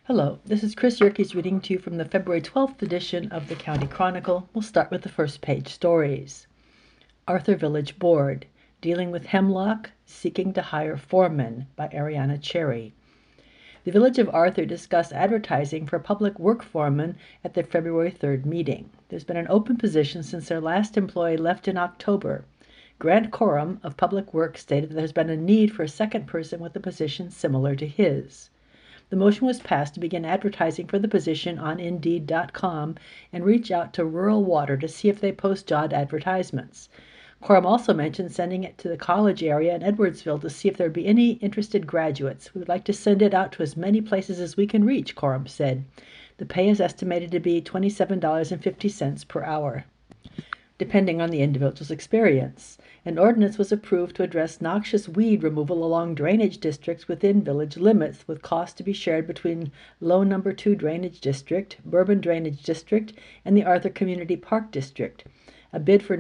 Hello, this is Chris Yerkes reading to you from the February 12th edition of the County Chronicle. We'll start with the first page stories. Arthur Village Board, Dealing with Hemlock, Seeking to Hire Foremen by Ariana Cherry. The Village of Arthur discussed advertising for public work foremen at their February 3rd meeting. There's been an open position since their last employee left in October. Grant Coram of Public Works stated that there's been a need for a second person with a position similar to his. The motion was passed to begin advertising for the position on Indeed.com and reach out to Rural Water to see if they post job advertisements. Coram also mentioned sending it to the college area in Edwardsville to see if there would be any interested graduates. We would like to send it out to as many places as we can reach, Coram said. The pay is estimated to be $27.50 per hour, depending on the individual's experience. An ordinance was approved to address noxious weed removal along drainage districts within village limits, with costs to be shared between Low No. 2 Drainage District, Bourbon Drainage District, and the Arthur Community Park District. A bid for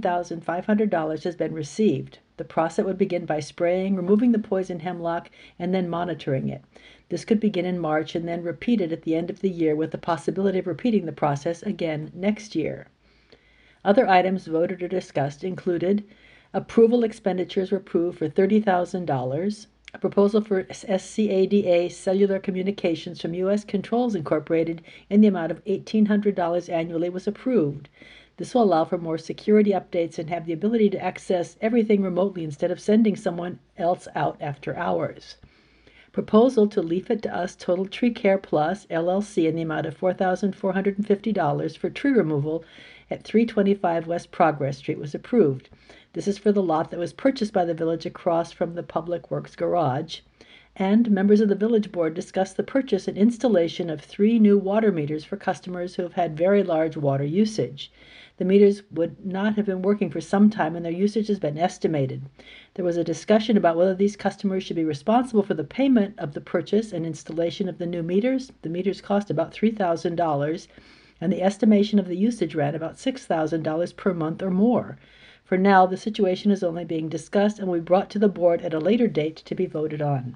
$19,500 has been received. The process would begin by spraying, removing the poison hemlock, and then monitoring it. This could begin in March and then repeated at the end of the year, with the possibility of repeating the process again next year. Other items voted or discussed included approval expenditures were approved for $30,000. A proposal for SCADA cellular communications from U.S. Controls Incorporated in the amount of $1,800 annually was approved. This will allow for more security updates and have the ability to access everything remotely instead of sending someone else out after hours. Proposal to Leave It to Us Total Tree Care Plus, LLC, in the amount of $4,450 for tree removal at 325 West Progress Street was approved. This is for the lot that was purchased by the village across from the Public Works Garage. And members of the village board discussed the purchase and installation of 3 new water meters for customers who have had very large water usage. The meters would not have been working for some time, and their usage has been estimated. There was a discussion about whether these customers should be responsible for the payment of the purchase and installation of the new meters. The meters cost about $3,000, and the estimation of the usage ran about $6,000 per month or more. For now, the situation is only being discussed and will be brought to the board at a later date to be voted on.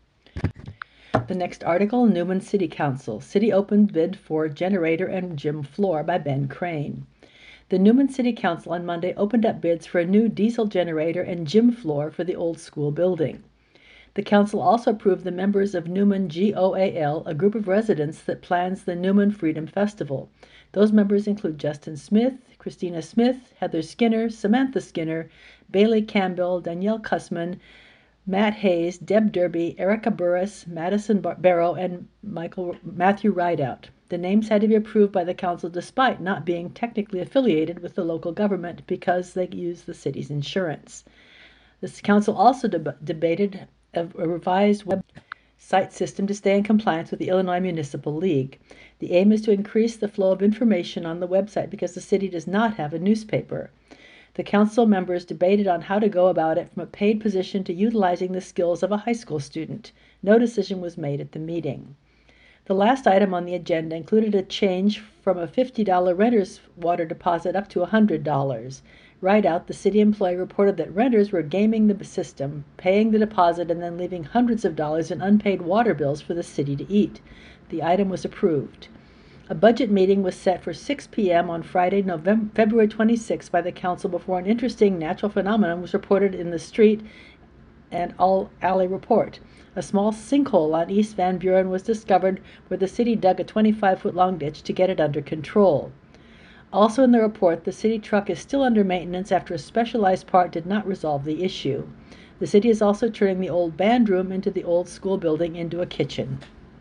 The next article, Newman City Council. City opened bid for generator and gym floor by Ben Crane. The Newman City Council on Monday opened up bids for a new diesel generator and gym floor for the old school building. The council also approved the members of Newman GOAL, a group of residents that plans the Newman Freedom Festival. Those members include Justin Smith, Christina Smith, Heather Skinner, Samantha Skinner, Bailey Campbell, Danielle Kussman, Matt Hayes, Deb Derby, Erica Burris, Madison Barrow, and Matthew Rideout. The names had to be approved by the council despite not being technically affiliated with the local government because they use the city's insurance. This council also debated a revised website system to stay in compliance with the Illinois Municipal League. The aim is to increase the flow of information on the website because the city does not have a newspaper. The council members debated on how to go about it from a paid position to utilizing the skills of a high school student. No decision was made at the meeting. The last item on the agenda included a change from a $50 renter's water deposit up to $100. Rideout, the city employee, reported that renters were gaming the system, paying the deposit and then leaving hundreds of dollars in unpaid water bills for the city to eat. The item was approved. A budget meeting was set for 6 p.m. on Friday, February 26 by the council before an interesting natural phenomenon was reported in the street and all alley report. A small sinkhole on East Van Buren was discovered where the city dug a 25-foot-long ditch to get it under control. Also in the report, the city truck is still under maintenance after a specialized part did not resolve the issue. The city is also turning the old band room into the old school building into a kitchen.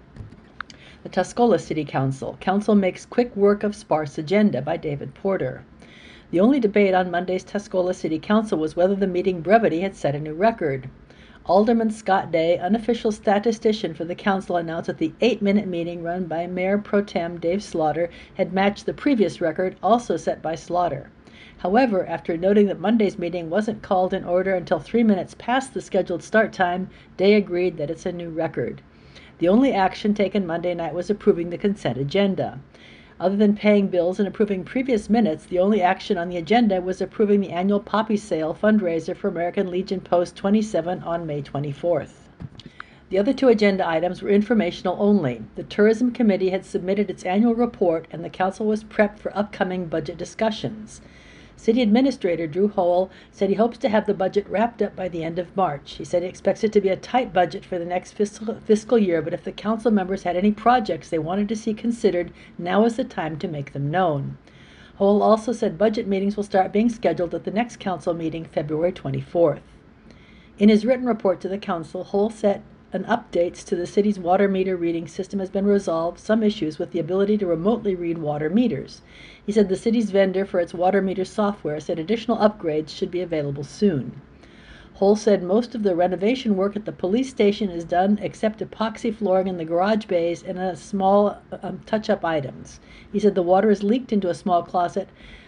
The Tuscola City Council. Council makes quick work of sparse agenda by David Porter. The only debate on Monday's Tuscola City Council was whether the meeting brevity had set a new record. Alderman Scott Day, unofficial statistician for the council, announced that the 8-minute meeting run by Mayor Pro Tem Dave Slaughter had matched the previous record, also set by Slaughter. However, after noting that Monday's meeting wasn't called in order until 3 minutes past the scheduled start time, Day agreed that it's a new record. The only action taken Monday night was approving the consent agenda. Other than paying bills and approving previous minutes, the only action on the agenda was approving the annual poppy sale fundraiser for American Legion Post 27 on May 24th. The other two agenda items were informational only. The Tourism Committee had submitted its annual report, and the council was prepped for upcoming budget discussions. City Administrator Drew Howell said he hopes to have the budget wrapped up by the end of March. He said he expects it to be a tight budget for the next fiscal year, but if the council members had any projects they wanted to see considered, now is the time to make them known. Howell also said budget meetings will start being scheduled at the next council meeting, February 24th. In his written report to the council, Howell said an updates to the city's water meter reading system has been resolved, some issues with the ability to remotely read water meters. He said the city's vendor for its water meter software said additional upgrades should be available soon. Howell said most of the renovation work at the police station is done except epoxy flooring in the garage bays and a small touch-up items. He said the water is leaked into a small closet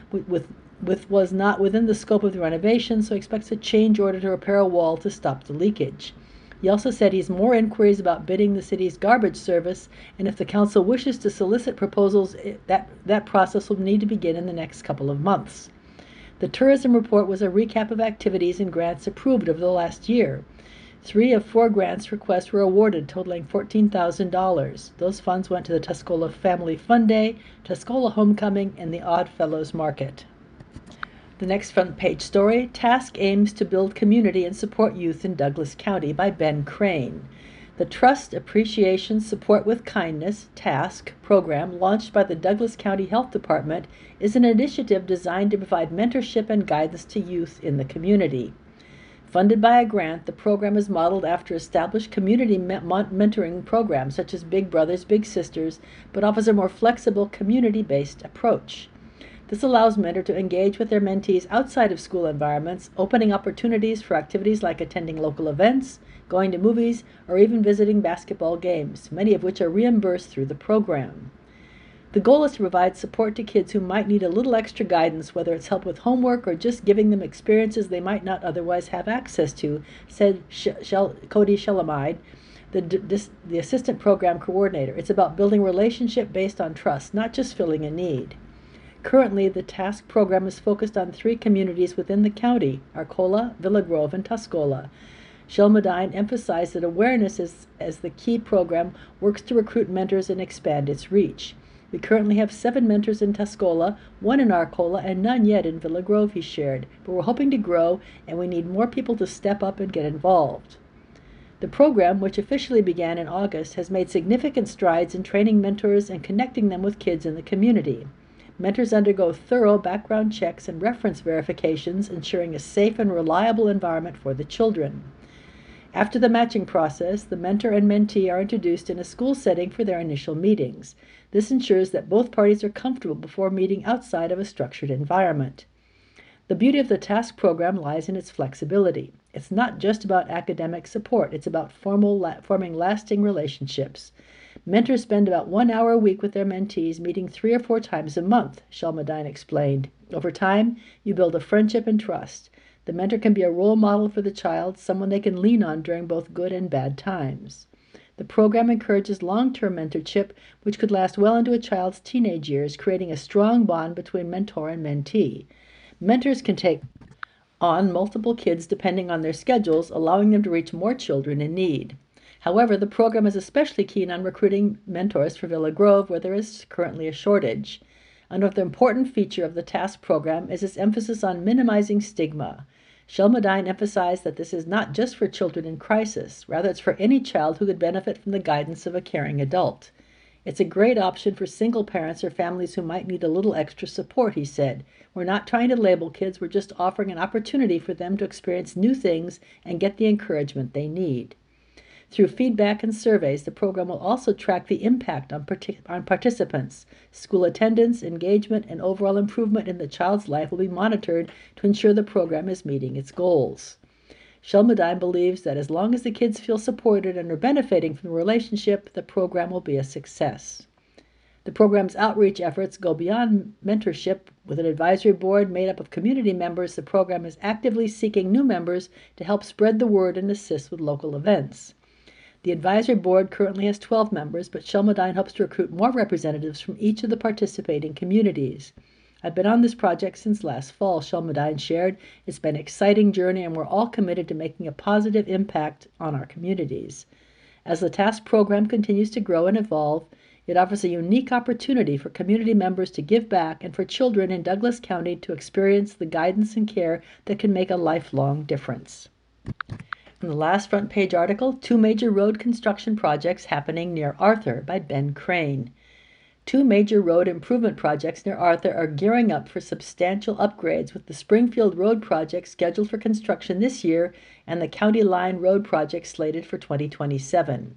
was not within the scope of the renovation, so he expects a change order to repair a wall to stop the leakage. He also said he has more inquiries about bidding the city's garbage service, and if the council wishes to solicit proposals, that process will need to begin in the next couple of months. The tourism report was a recap of activities and grants approved over the last year. 3 of 4 grants requests were awarded, totaling $14,000. Those funds went to the Tuscola Family Fun Day, Tuscola Homecoming, and the Odd Fellows Market. The next front page story, TASK aims to build community and support youth in Douglas County by Ben Crane. The Trust Appreciation Support with Kindness, TASK, program launched by the Douglas County Health Department is an initiative designed to provide mentorship and guidance to youth in the community. Funded by a grant, the program is modeled after established community mentoring programs such as Big Brothers Big Sisters, but offers a more flexible community-based approach. This allows mentors to engage with their mentees outside of school environments, opening opportunities for activities like attending local events, going to movies, or even visiting basketball games, many of which are reimbursed through the program. The goal is to provide support to kids who might need a little extra guidance, whether it's help with homework or just giving them experiences they might not otherwise have access to, said Cody Shelamide, the assistant program coordinator. It's about building relationship based on trust, not just filling a need. Currently, the TASK program is focused on 3 communities within the county, Arcola, Villa Grove, and Tuscola. Shelmadine emphasized that awareness as the key program works to recruit mentors and expand its reach. We currently have 7 mentors in Tuscola, 1 in Arcola, and none yet in Villa Grove, he shared, but we're hoping to grow, and we need more people to step up and get involved. The program, which officially began in August, has made significant strides in training mentors and connecting them with kids in the community. Mentors undergo thorough background checks and reference verifications, ensuring a safe and reliable environment for the children. After the matching process, the mentor and mentee are introduced in a school setting for their initial meetings. This ensures that both parties are comfortable before meeting outside of a structured environment. The beauty of the TASK program lies in its flexibility. It's not just about academic support, it's about forming lasting relationships. Mentors spend about 1 hour a week with their mentees, meeting 3 or 4 times a month, Shelmadine explained. Over time, you build a friendship and trust. The mentor can be a role model for the child, someone they can lean on during both good and bad times. The program encourages long-term mentorship, which could last well into a child's teenage years, creating a strong bond between mentor and mentee. Mentors can take on multiple kids depending on their schedules, allowing them to reach more children in need. However, the program is especially keen on recruiting mentors for Villa Grove, where there is currently a shortage. Another important feature of the TASK program is its emphasis on minimizing stigma. Shelmadine emphasized that this is not just for children in crisis, rather it's for any child who could benefit from the guidance of a caring adult. It's a great option for single parents or families who might need a little extra support, he said. We're not trying to label kids, we're just offering an opportunity for them to experience new things and get the encouragement they need. Through feedback and surveys, the program will also track the impact on participants. School attendance, engagement, and overall improvement in the child's life will be monitored to ensure the program is meeting its goals. Shelmadine believes that as long as the kids feel supported and are benefiting from the relationship, the program will be a success. The program's outreach efforts go beyond mentorship. With an advisory board made up of community members, the program is actively seeking new members to help spread the word and assist with local events. The advisory board currently has 12 members, but Shelmadine hopes to recruit more representatives from each of the participating communities. I've been on this project since last fall, Shelmadine shared. It's been an exciting journey, and we're all committed to making a positive impact on our communities. As the task program continues to grow and evolve, it offers a unique opportunity for community members to give back and for children in Douglas County to experience the guidance and care that can make a lifelong difference. In the last front page article, 2 major road construction projects happening near Arthur by Ben Crane. 2 major road improvement projects near Arthur are gearing up for substantial upgrades, with the Springfield Road project scheduled for construction this year and the County Line Road project slated for 2027.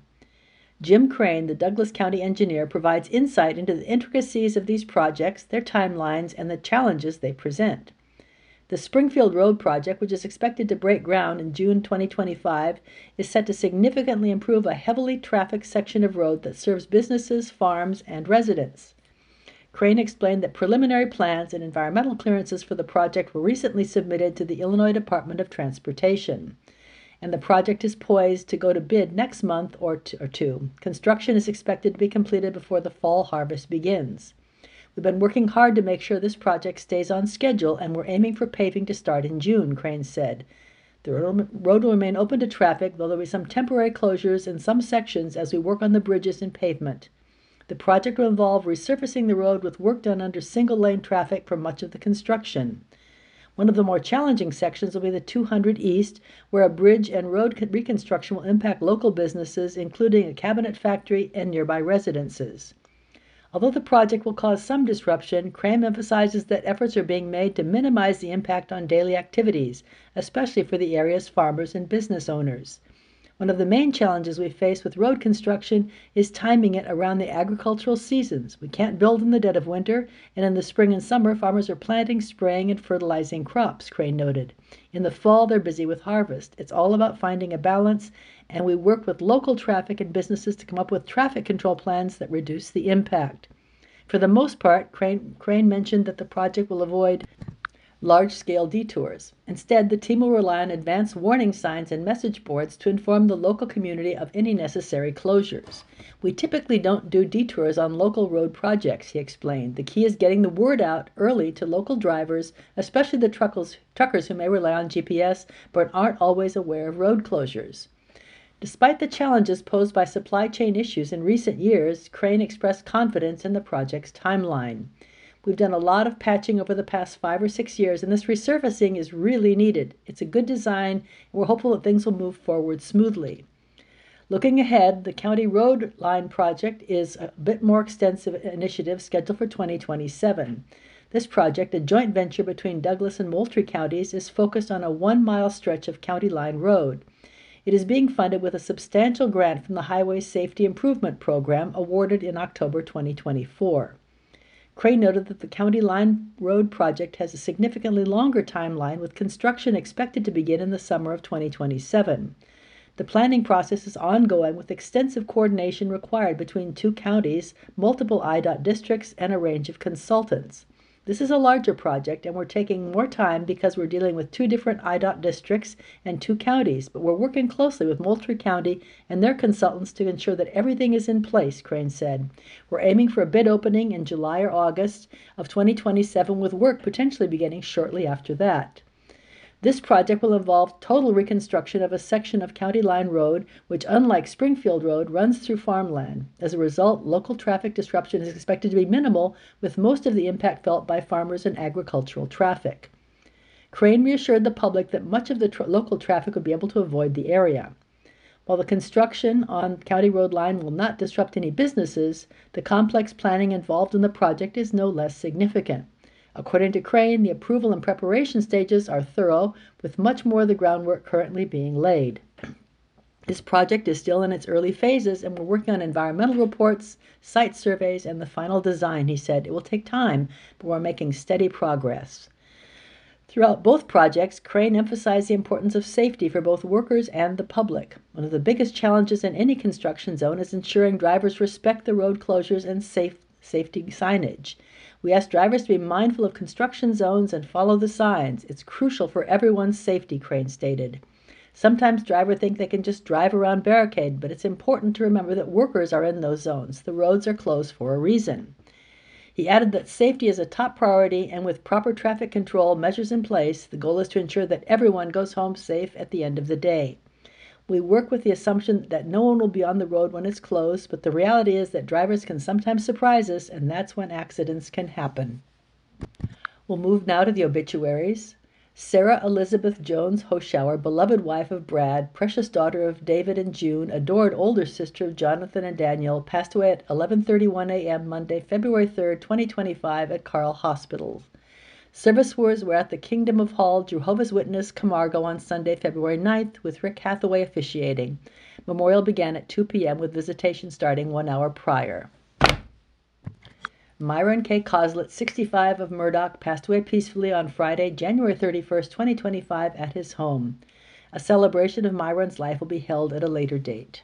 Jim Crane, the Douglas County engineer, provides insight into the intricacies of these projects, their timelines, and the challenges they present. The Springfield Road project, which is expected to break ground in June 2025, is set to significantly improve a heavily trafficked section of road that serves businesses, farms, and residents. Crane explained that preliminary plans and environmental clearances for the project were recently submitted to the Illinois Department of Transportation, and the project is poised to go to bid next month or two. Construction is expected to be completed before the fall harvest begins. We've been working hard to make sure this project stays on schedule, and we're aiming for paving to start in June, Crane said. The road will remain open to traffic, though there will be some temporary closures in some sections as we work on the bridges and pavement. The project will involve resurfacing the road with work done under single-lane traffic for much of the construction. One of the more challenging sections will be the 200 East, where a bridge and road reconstruction will impact local businesses, including a cabinet factory and nearby residences. Although the project will cause some disruption, Crane emphasizes that efforts are being made to minimize the impact on daily activities, especially for the area's farmers and business owners. One of the main challenges we face with road construction is timing it around the agricultural seasons. We can't build in the dead of winter, and in the spring and summer, farmers are planting, spraying, and fertilizing crops, Crane noted. In the fall, they're busy with harvest. It's all about finding a balance, and we work with local traffic and businesses to come up with traffic control plans that reduce the impact. For the most part, Crane mentioned that the project will avoid large-scale detours. Instead, the team will rely on advanced warning signs and message boards to inform the local community of any necessary closures. We typically don't do detours on local road projects, he explained. The key is getting the word out early to local drivers, especially the truckers who may rely on GPS but aren't always aware of road closures. Despite the challenges posed by supply chain issues in recent years, Crane expressed confidence in the project's timeline. We've done a lot of patching over the past 5 or 6 years, and this resurfacing is really needed. It's a good design, and we're hopeful that things will move forward smoothly. Looking ahead, the County Road Line project is a bit more extensive initiative scheduled for 2027. This project, a joint venture between Douglas and Moultrie counties, is focused on a 1-mile stretch of County Line Road. It is being funded with a substantial grant from the Highway Safety Improvement Program awarded in October 2024. Crane noted that the County Line Road project has a significantly longer timeline, with construction expected to begin in the summer of 2027. The planning process is ongoing, with extensive coordination required between 2 counties, multiple IDOT districts, and a range of consultants. This is a larger project, and we're taking more time because we're dealing with 2 different IDOT districts and 2 counties, but we're working closely with Moultrie County and their consultants to ensure that everything is in place, Crane said. We're aiming for a bid opening in July or August of 2027, with work potentially beginning shortly after that. This project will involve total reconstruction of a section of County Line Road, which, unlike Springfield Road, runs through farmland. As a result, local traffic disruption is expected to be minimal, with most of the impact felt by farmers and agricultural traffic. Crane reassured the public that much of the local traffic would be able to avoid the area. While the construction on County Road Line will not disrupt any businesses, the complex planning involved in the project is no less significant. According to Crane, the approval and preparation stages are thorough, with much more of the groundwork currently being laid. This project is still in its early phases, and we're working on environmental reports, site surveys, and the final design, he said. It will take time, but we're making steady progress. Throughout both projects, Crane emphasized the importance of safety for both workers and the public. One of the biggest challenges in any construction zone is ensuring drivers respect the road closures and safety signage. We ask drivers to be mindful of construction zones and follow the signs. It's crucial for everyone's safety, Crane stated. Sometimes drivers think they can just drive around barricade, but it's important to remember that workers are in those zones. The roads are closed for a reason. He added that safety is a top priority, and with proper traffic control measures in place, the goal is to ensure that everyone goes home safe at the end of the day. We work with the assumption that no one will be on the road when it's closed, but the reality is that drivers can sometimes surprise us, and that's when accidents can happen. We'll move now to the obituaries. Sarah Elizabeth Jones Hoschauer, beloved wife of Brad, precious daughter of David and June, adored older sister of Jonathan and Daniel, passed away at 11:31 a.m. Monday, February 3rd, 2025 at Carle Hospital. Service were at the Kingdom of Hall Jehovah's Witness, Camargo on Sunday, February 9th, with Rick Hathaway officiating. Memorial began at 2 p.m. with visitation starting 1 hour prior. Myron K. Coslett, 65, of Murdoch, passed away peacefully on Friday, January 31st, 2025, at his home. A celebration of Myron's life will be held at a later date.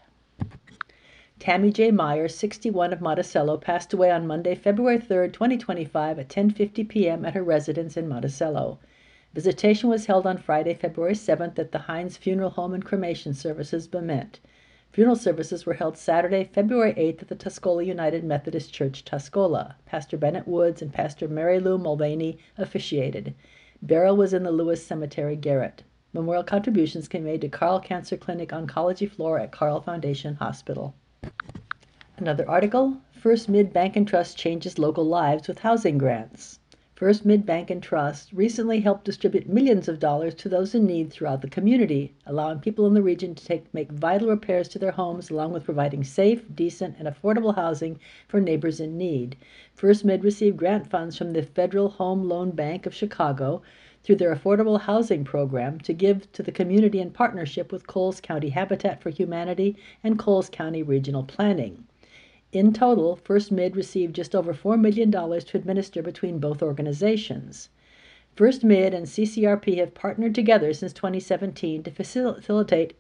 Tammy J. Myers, 61, of Monticello, passed away on Monday, February 3rd, 2025, at 10:50 p.m. at her residence in Monticello. Visitation was held on Friday, February 7th, at the Hines Funeral Home and Cremation Services, Bement. Funeral services were held Saturday, February 8th at the Tuscola United Methodist Church, Tuscola. Pastor Bennett Woods and Pastor Mary Lou Mulvaney officiated. Burial was in the Lewis Cemetery, Garrett. Memorial contributions can be made to Carle Cancer Clinic Oncology Floor at Carle Foundation Hospital. Another article, First Mid Bank and Trust changes local lives with housing grants. First Mid Bank and Trust recently helped distribute millions of dollars to those in need throughout the community, allowing people in the region to make vital repairs to their homes, along with providing safe, decent, and affordable housing for neighbors in need. First Mid received grant funds from the Federal Home Loan Bank of Chicago through their Affordable Housing Program to give to the community in partnership with Coles County Habitat for Humanity and Coles County Regional Planning. In total, First Mid received just over $4 million to administer between both organizations. First Mid and CCRP have partnered together since 2017 to facilitate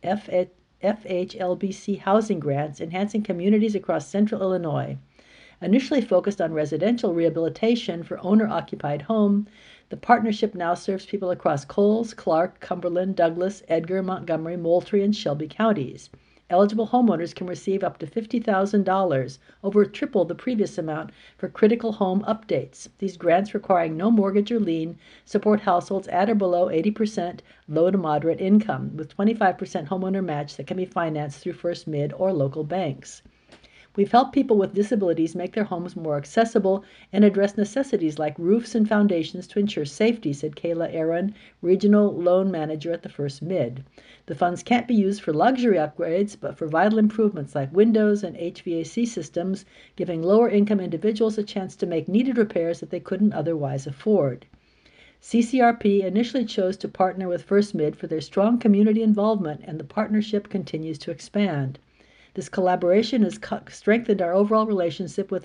FHLBC housing grants, enhancing communities across central Illinois. Initially focused on residential rehabilitation for owner-occupied home, the partnership now serves people across Coles, Clark, Cumberland, Douglas, Edgar, Montgomery, Moultrie, and Shelby counties. Eligible homeowners can receive up to $50,000, over triple the previous amount, for critical home updates. These grants, requiring no mortgage or lien, support households at or below 80% low to moderate income, with 25% homeowner match that can be financed through First Mid or local banks. We've helped people with disabilities make their homes more accessible and address necessities like roofs and foundations to ensure safety, said Kayla Aaron, Regional Loan Manager at the First Mid. The funds can't be used for luxury upgrades, but for vital improvements like windows and HVAC systems, giving lower-income individuals a chance to make needed repairs that they couldn't otherwise afford. CCRP initially chose to partner with First Mid for their strong community involvement, and the partnership continues to expand. This collaboration has strengthened our overall relationship with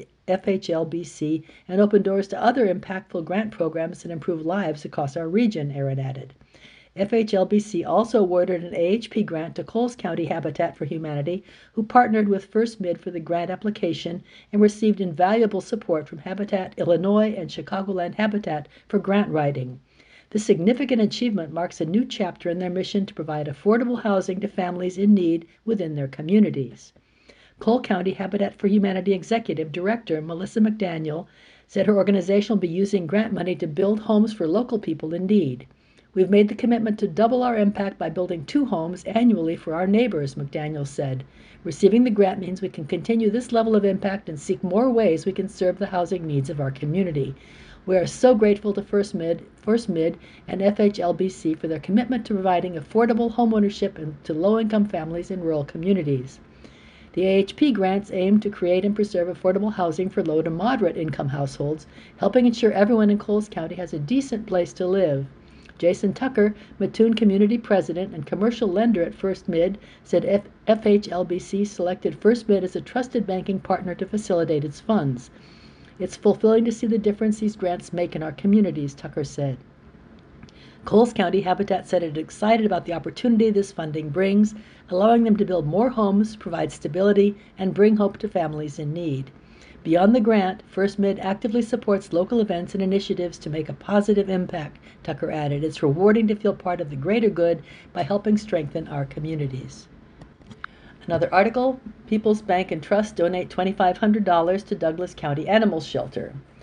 FHLBC and opened doors to other impactful grant programs that improve lives across our region, Aaron added. FHLBC also awarded an AHP grant to Coles County Habitat for Humanity, who partnered with First Mid for the grant application and received invaluable support from Habitat Illinois and Chicagoland Habitat for grant writing. This significant achievement marks a new chapter in their mission to provide affordable housing to families in need within their communities. Cole County Habitat for Humanity Executive Director Melissa McDaniel said her organization will be using grant money to build homes for local people in need. We've made the commitment to double our impact by building 2 homes annually for our neighbors, McDaniel said. Receiving the grant means we can continue this level of impact and seek more ways we can serve the housing needs of our community. We are so grateful to First Mid, and FHLBC for their commitment to providing affordable homeownership to low-income families in rural communities. The AHP grants aim to create and preserve affordable housing for low to moderate income households, helping ensure everyone in Coles County has a decent place to live. Jason Tucker, Mattoon Community President and commercial lender at First Mid, said FHLBC selected First Mid as a trusted banking partner to facilitate its funds. It's fulfilling to see the difference these grants make in our communities, Tucker said. Coles County Habitat said it is excited about the opportunity this funding brings, allowing them to build more homes, provide stability, and bring hope to families in need. Beyond the grant, First Mid actively supports local events and initiatives to make a positive impact, Tucker added. It's rewarding to feel part of the greater good by helping strengthen our communities. Another article, People's Bank and Trust donate $2,500 to Douglas County Animal Shelter.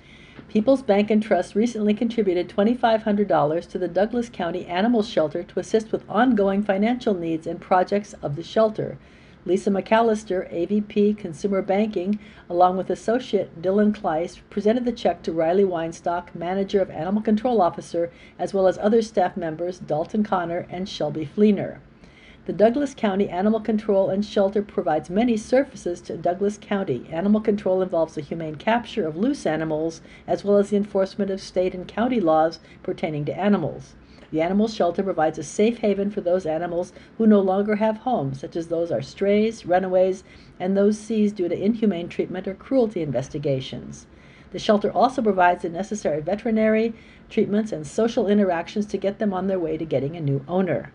People's Bank and Trust recently contributed $2,500 to the Douglas County Animal Shelter to assist with ongoing financial needs and projects of the shelter. Lisa McAllister, AVP Consumer Banking, along with associate Dylan Kleiss, presented the check to Riley Weinstock, manager of Animal Control Officer, as well as other staff members Dalton Connor and Shelby Fleener. The Douglas County Animal Control and Shelter provides many services to Douglas County. Animal control involves the humane capture of loose animals, as well as the enforcement of state and county laws pertaining to animals. The animal shelter provides a safe haven for those animals who no longer have homes, such as those are strays, runaways, and those seized due to inhumane treatment or cruelty investigations. The shelter also provides the necessary veterinary treatments and social interactions to get them on their way to getting a new owner.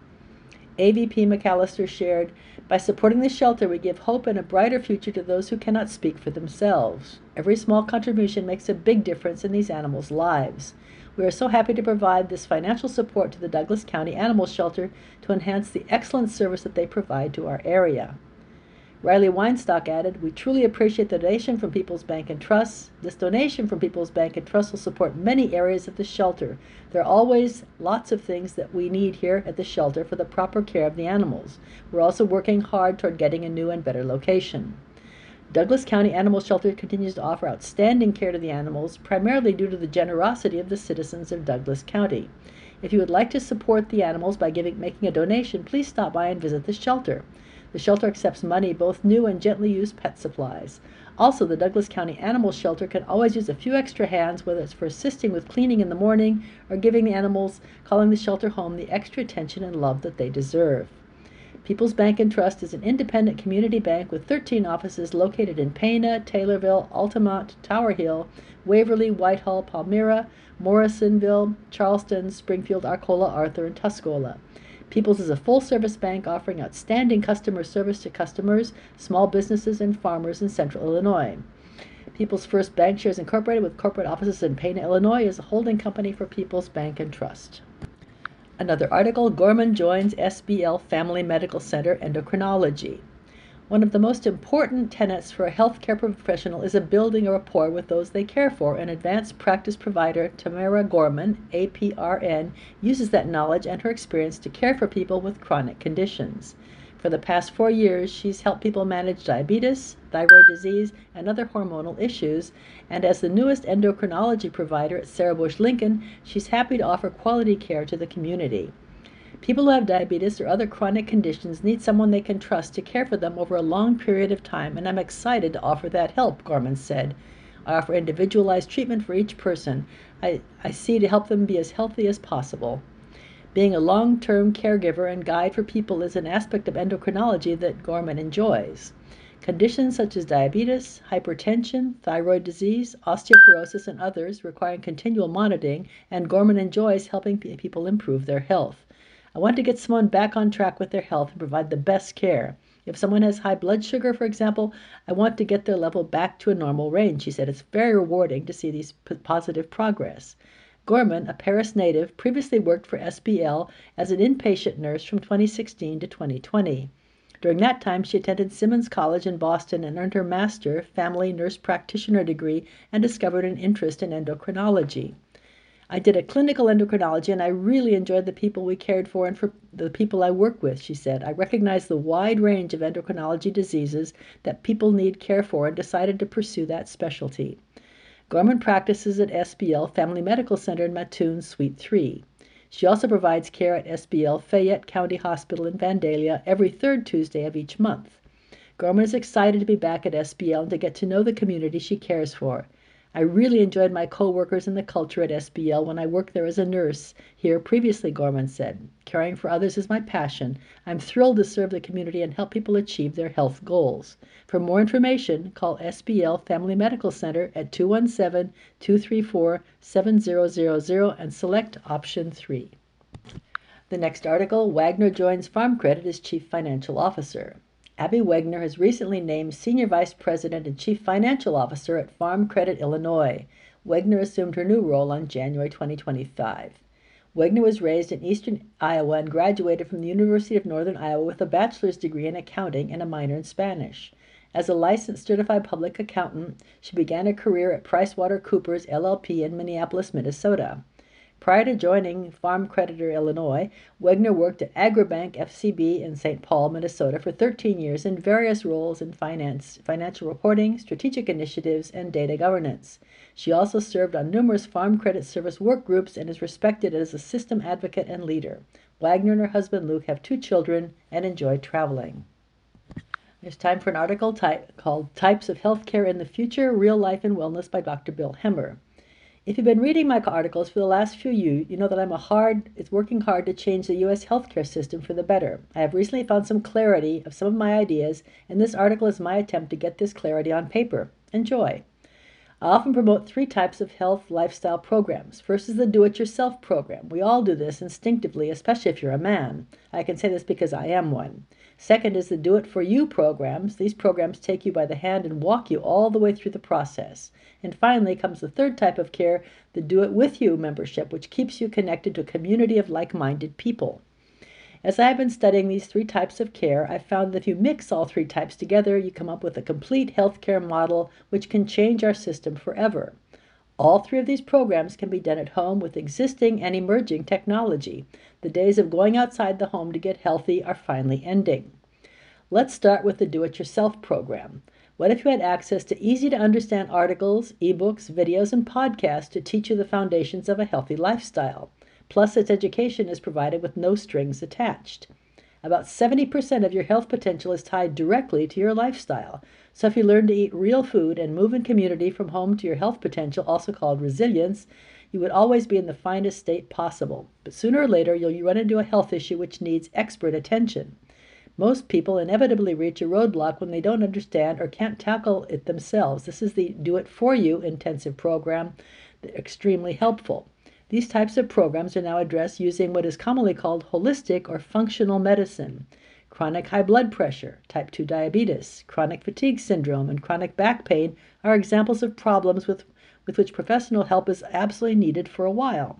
AVP McAllister shared, "By supporting the shelter, we give hope and a brighter future to those who cannot speak for themselves. Every small contribution makes a big difference in these animals' lives. We are so happy to provide this financial support to the Douglas County Animal Shelter to enhance the excellent service that they provide to our area." Riley Weinstock added, "We truly appreciate the donation from People's Bank and Trust. This donation from People's Bank and Trust will support many areas of the shelter. There are always lots of things that we need here at the shelter for the proper care of the animals. We're also working hard toward getting a new and better location." Douglas County Animal Shelter continues to offer outstanding care to the animals, primarily due to the generosity of the citizens of Douglas County. If you would like to support the animals by making a donation, please stop by and visit the shelter. The shelter accepts money, both new and gently used pet supplies. Also, the Douglas County Animal Shelter can always use a few extra hands, whether it's for assisting with cleaning in the morning or giving the animals calling the shelter home the extra attention and love that they deserve. People's Bank and Trust is an independent community bank with 13 offices located in Pana, Taylorville, Altamont, Tower Hill, Waverly, Whitehall, Palmyra, Morrisonville, Charleston, Springfield, Arcola, Arthur, and Tuscola. People's is a full-service bank offering outstanding customer service to customers, small businesses, and farmers in central Illinois. People's First Bankshares Incorporated, with corporate offices in Pana, Illinois, is a holding company for People's Bank and Trust. Another article, Gorman joins SBL Family Medical Center Endocrinology. One of the most important tenets for a healthcare professional is a building a rapport with those they care for, and advanced practice provider Tamara Gorman, APRN, uses that knowledge and her experience to care for people with chronic conditions. For the past 4 years, she's helped people manage diabetes, thyroid disease, and other hormonal issues, and as the newest endocrinology provider at Sarah Bush Lincoln, she's happy to offer quality care to the community. People who have diabetes or other chronic conditions need someone they can trust to care for them over a long period of time, and I'm excited to offer that help, Gorman said. I offer individualized treatment for each person. I see to help them be as healthy as possible. Being a long-term caregiver and guide for people is an aspect of endocrinology that Gorman enjoys. Conditions such as diabetes, hypertension, thyroid disease, osteoporosis, and others requiring continual monitoring, and Gorman enjoys helping people improve their health. I want to get someone back on track with their health and provide the best care. If someone has high blood sugar, for example, I want to get their level back to a normal range. She said it's very rewarding to see these positive progress. Gorman, a Paris native, previously worked for SBL as an inpatient nurse from 2016 to 2020. During that time, she attended Simmons College in Boston and earned her Master Family Nurse Practitioner degree and discovered an interest in endocrinology. I did a clinical endocrinology, and I really enjoyed the people we cared for and for the people I work with, she said. I recognized the wide range of endocrinology diseases that people need care for and decided to pursue that specialty. Gorman practices at SBL Family Medical Center in Mattoon, Suite 3. She also provides care at SBL Fayette County Hospital in Vandalia every third Tuesday of each month. Gorman is excited to be back at SBL and to get to know the community she cares for. I really enjoyed my co-workers and the culture at SBL when I worked there as a nurse here previously, Gorman said. Caring for others is my passion. I'm thrilled to serve the community and help people achieve their health goals. For more information, call SBL Family Medical Center at 217-234-7000 and select option 3. The next article, Wagner joins Farm Credit as Chief Financial Officer. Abby Wagner has recently named Senior Vice President and Chief Financial Officer at Farm Credit Illinois. Wagner assumed her new role on January 2025. Wagner was raised in eastern Iowa and graduated from the University of Northern Iowa with a bachelor's degree in accounting and a minor in Spanish. As a licensed certified public accountant, she began a career at PricewaterhouseCoopers LLP in Minneapolis, Minnesota. Prior to joining Farm Creditor Illinois, Wegner worked at Agribank FCB in St. Paul, Minnesota for 13 years in various roles in finance, financial reporting, strategic initiatives, and data governance. She also served on numerous Farm Credit Service work groups and is respected as a system advocate and leader. Wagner and her husband Luke have 2 children and enjoy traveling. There's time for an article called Types of Healthcare in the Future, Real Life and Wellness by Dr. Bill Hemmer. If you've been reading my articles for the last few years, you know that it's working hard to change the U.S. healthcare system for the better. I have recently found some clarity of some of my ideas, and this article is my attempt to get this clarity on paper. Enjoy. I often promote 3 types of health lifestyle programs. First is the do-it-yourself program. We all do this instinctively, especially if you're a man. I can say this because I am one. Second is the do-it-for-you programs. These programs take you by the hand and walk you all the way through the process. And finally comes the third type of care, the do-it-with-you membership, which keeps you connected to a community of like-minded people. As I have been studying these 3 types of care, I've found that if you mix all 3 types together, you come up with a complete healthcare model which can change our system forever. All 3 of these programs can be done at home with existing and emerging technology. The days of going outside the home to get healthy are finally ending. Let's start with the do-it-yourself program. What if you had access to easy-to-understand articles, ebooks, videos, and podcasts to teach you the foundations of a healthy lifestyle? Plus, its education is provided with no strings attached. About 70% of your health potential is tied directly to your lifestyle. So if you learn to eat real food and move in community from home to your health potential, also called resilience, you would always be in the finest state possible. But sooner or later, you'll run into a health issue which needs expert attention. Most people inevitably reach a roadblock when they don't understand or can't tackle it themselves. This is the do-it-for-you intensive program, extremely helpful. These types of programs are now addressed using what is commonly called holistic or functional medicine. Chronic high blood pressure, type 2 diabetes, chronic fatigue syndrome, and chronic back pain are examples of problems with which professional help is absolutely needed for a while.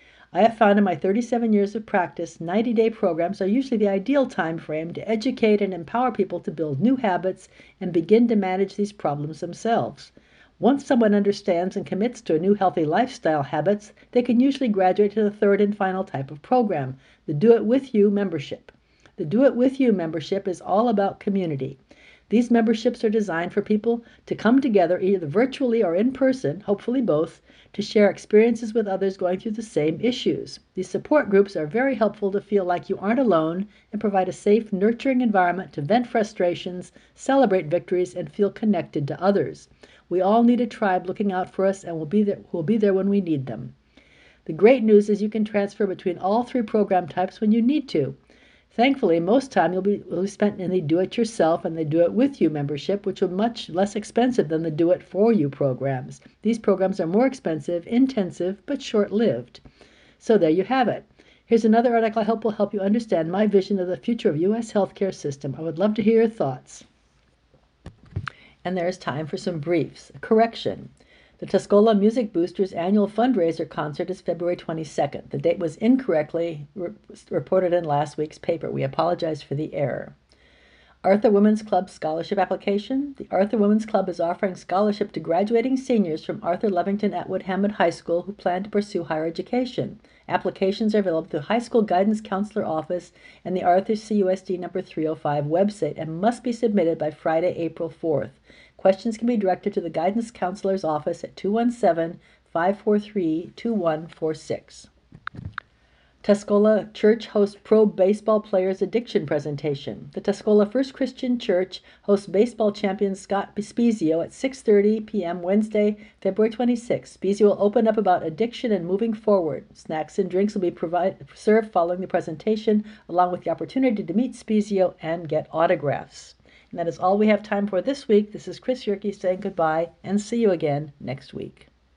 I have found in my 37 years of practice, 90-day programs are usually the ideal time frame to educate and empower people to build new habits and begin to manage these problems themselves. Once someone understands and commits to a new healthy lifestyle habits, they can usually graduate to the third and final type of program, the Do-It-With-You membership. The Do-It-With-You membership is all about community. These memberships are designed for people to come together either virtually or in person, hopefully both, to share experiences with others going through the same issues. These support groups are very helpful to feel like you aren't alone and provide a safe, nurturing environment to vent frustrations, celebrate victories, and feel connected to others. We all need a tribe looking out for us and will be there when we need them. The great news is you can transfer between all 3 program types when you need to. Thankfully, most time will be spent in the do-it-yourself and the do-it-with-you membership, which are much less expensive than the do-it-for-you programs. These programs are more expensive, intensive, but short-lived. So there you have it. Here's another article I hope will help you understand my vision of the future of U.S. healthcare system. I would love to hear your thoughts. And there is time for some briefs. A correction. The Tuscola Music Boosters annual fundraiser concert is February 22nd. The date was incorrectly reported in last week's paper. We apologize for the error. Arthur Women's Club Scholarship Application. The Arthur Women's Club is offering scholarship to graduating seniors from Arthur Levington Atwood Hammond High School who plan to pursue higher education. Applications are available through the High School Guidance Counselor Office and the Arthur CUSD number 305 website and must be submitted by Friday, April 4th. Questions can be directed to the Guidance Counselor's Office at 217-543-2146. Tuscola Church hosts Pro Baseball Players Addiction Presentation. The Tuscola First Christian Church hosts baseball champion Scott Spezio at 6:30 p.m. Wednesday, February 26. Spezio will open up about addiction and moving forward. Snacks and drinks will be served following the presentation, along with the opportunity to meet Spezio and get autographs. And that is all we have time for this week. This is Chris Yerke saying goodbye and see you again next week.